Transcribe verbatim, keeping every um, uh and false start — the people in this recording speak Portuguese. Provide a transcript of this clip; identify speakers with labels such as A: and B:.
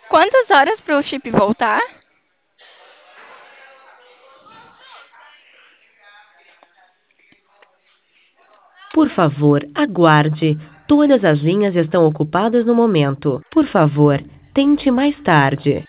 A: Quantas horas para o chip voltar?
B: Por favor, aguarde. Todas as linhas estão ocupadas no momento. Por favor, tente mais tarde.